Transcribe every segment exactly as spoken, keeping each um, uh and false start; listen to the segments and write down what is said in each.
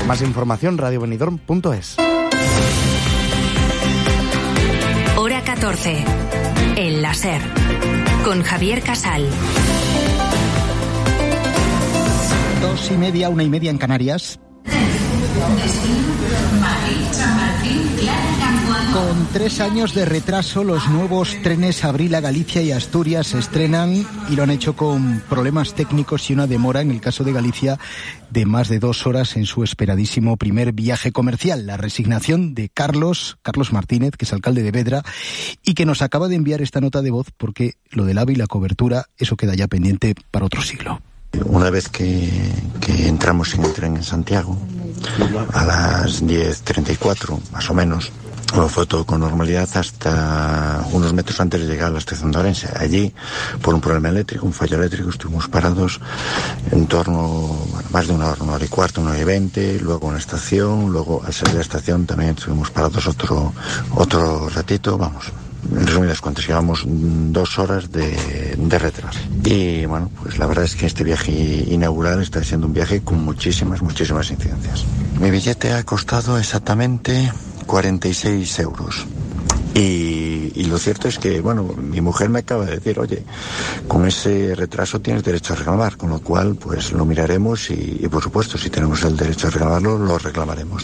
Más información, radio benidorm punto es. Hora catorce. El láser. Con Javier Casal. Dos y media, una y media en Canarias. Con tres años de retraso, los nuevos trenes Abril a Galicia y Asturias se estrenan y lo han hecho con problemas técnicos y una demora, en el caso de Galicia, de más de dos horas en su esperadísimo primer viaje comercial. La resignación de Carlos, Carlos Martínez, que es alcalde de Vedra, y que nos acaba de enviar esta nota de voz porque lo del AVE y la cobertura, eso queda ya pendiente para otro siglo. Una vez que, que entramos en el tren en Santiago, a las diez treinta y cuatro, más o menos, fue todo con normalidad hasta unos metros antes de llegar a la estación de Orense. Allí, por un problema eléctrico, un fallo eléctrico, estuvimos parados en torno, bueno, más de una hora, una hora y cuarto, una hora y veinte, luego en la estación, luego al salir de la estación también estuvimos parados otro, otro ratito, vamos. En resumidas cuentas, llevamos dos horas de, de retraso. Y bueno, pues la verdad es que este viaje inaugural está siendo un viaje con muchísimas, muchísimas incidencias. Mi billete ha costado exactamente cuarenta y seis euros. Y, y lo cierto es que, bueno, mi mujer me acaba de decir, oye, con ese retraso tienes derecho a reclamar, con lo cual, pues lo miraremos y, y por supuesto, si tenemos el derecho a reclamarlo, lo reclamaremos.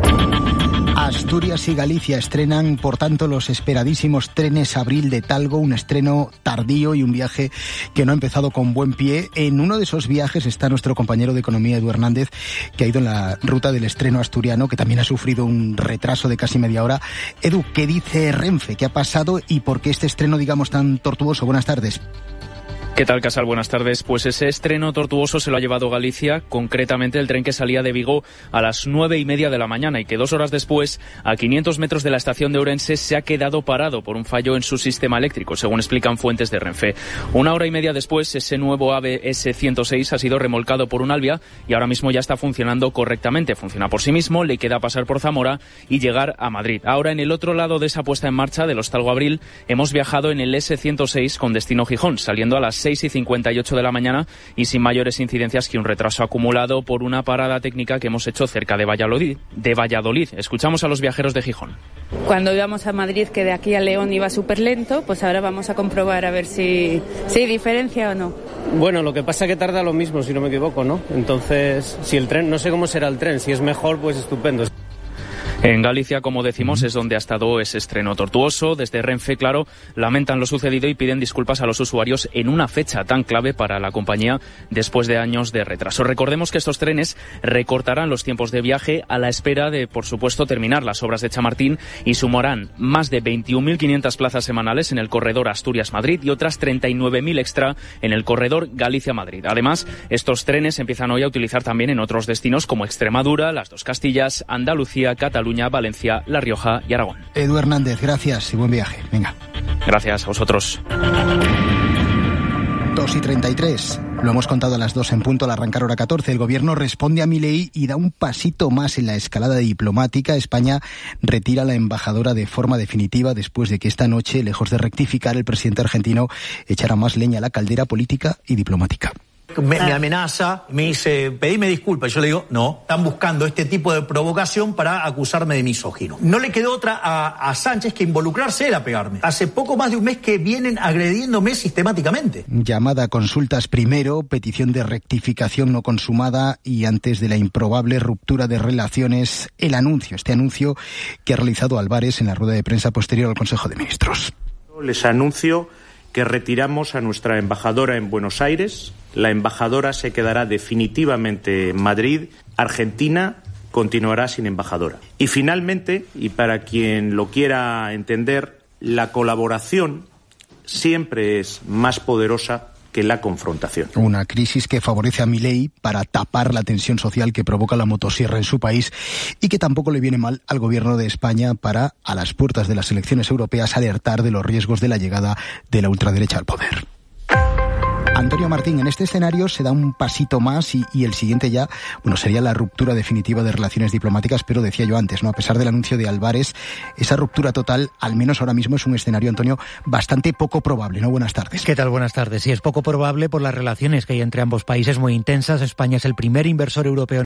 Asturias y Galicia estrenan, por tanto, los esperadísimos trenes Abril de Talgo, un estreno tardío y un viaje que no ha empezado con buen pie. En uno de esos viajes está nuestro compañero de Economía, Edu Hernández, que ha ido en la ruta del estreno asturiano, que también ha sufrido un retraso de casi media hora. Edu, ¿qué dice Renfe? ¿Qué ha pasado y por qué este estreno, digamos, tan tortuoso? Buenas tardes. ¿Qué tal, Casal? Buenas tardes. Pues ese estreno tortuoso se lo ha llevado Galicia, concretamente el tren que salía de Vigo a las nueve y media de la mañana y que dos horas después, a quinientos metros de la estación de Ourense, se ha quedado parado por un fallo en su sistema eléctrico, según explican fuentes de Renfe. Una hora y media después, ese nuevo AVE ese ciento seis ha sido remolcado por un Alvia y ahora mismo ya está funcionando correctamente. Funciona por sí mismo, le queda pasar por Zamora y llegar a Madrid. Ahora, en el otro lado de esa puesta en marcha de los Talgo Abril, hemos viajado en el ese ciento seis con destino Gijón, saliendo a las seis y cincuenta y ocho de la mañana y sin mayores incidencias que un retraso acumulado por una parada técnica que hemos hecho cerca de Valladolid. De Valladolid. Escuchamos a los viajeros de Gijón. Cuando íbamos a Madrid, que de aquí a León iba súper lento, pues ahora vamos a comprobar a ver si, si hay diferencia o no. Bueno, lo que pasa es que tarda lo mismo, si no me equivoco, ¿no? Entonces, si el tren, no sé cómo será el tren, si es mejor, pues estupendo. En Galicia, como decimos, es donde ha estado ese estreno tortuoso. Desde Renfe, claro, lamentan lo sucedido y piden disculpas a los usuarios en una fecha tan clave para la compañía después de años de retraso. Recordemos que estos trenes recortarán los tiempos de viaje a la espera de, por supuesto, terminar las obras de Chamartín y sumarán más de veintiún mil quinientas plazas semanales en el corredor Asturias-Madrid y otras treinta y nueve mil extra en el corredor Galicia-Madrid. Además, estos trenes empiezan hoy a utilizar también en otros destinos como Extremadura, las dos Castillas, Andalucía, Cataluña, Valencia, La Rioja y Aragón. Edu Hernández, gracias y buen viaje. Venga. Gracias a vosotros. dos y treinta y tres. Lo hemos contado a las dos en punto al arrancar hora catorce. El gobierno responde a Milei y da un pasito más en la escalada diplomática. España retira a la embajadora de forma definitiva después de que esta noche, lejos de rectificar, el presidente argentino echara más leña a la caldera política y diplomática. Me, me amenaza, me dice, pedime disculpas. Yo le digo, no, están buscando este tipo de provocación para acusarme de misógino. No le quedó otra a, a Sánchez que involucrarse él a pegarme. Hace poco más de un mes que vienen agrediéndome sistemáticamente. Llamada a consultas primero, petición de rectificación no consumada y antes de la improbable ruptura de relaciones, el anuncio, este anuncio que ha realizado Álvarez en la rueda de prensa posterior al Consejo de Ministros. Les anuncio que retiramos a nuestra embajadora en Buenos Aires. La embajadora se quedará definitivamente en Madrid. Argentina continuará sin embajadora. Y finalmente, y para quien lo quiera entender, la colaboración siempre es más poderosa que la confrontación. Una crisis que favorece a Milei para tapar la tensión social que provoca la motosierra en su país y que tampoco le viene mal al gobierno de España para, a las puertas de las elecciones europeas, alertar de los riesgos de la llegada de la ultraderecha al poder. Antonio Martín, en este escenario se da un pasito más y, y el siguiente ya, bueno, sería la ruptura definitiva de relaciones diplomáticas, pero decía yo antes, ¿no? A pesar del anuncio de Álvarez, esa ruptura total, al menos ahora mismo, es un escenario, Antonio, bastante poco probable, ¿no? Buenas tardes. ¿Qué tal? Buenas tardes. Sí, es poco probable por las relaciones que hay entre ambos países muy intensas. España es el primer inversor europeo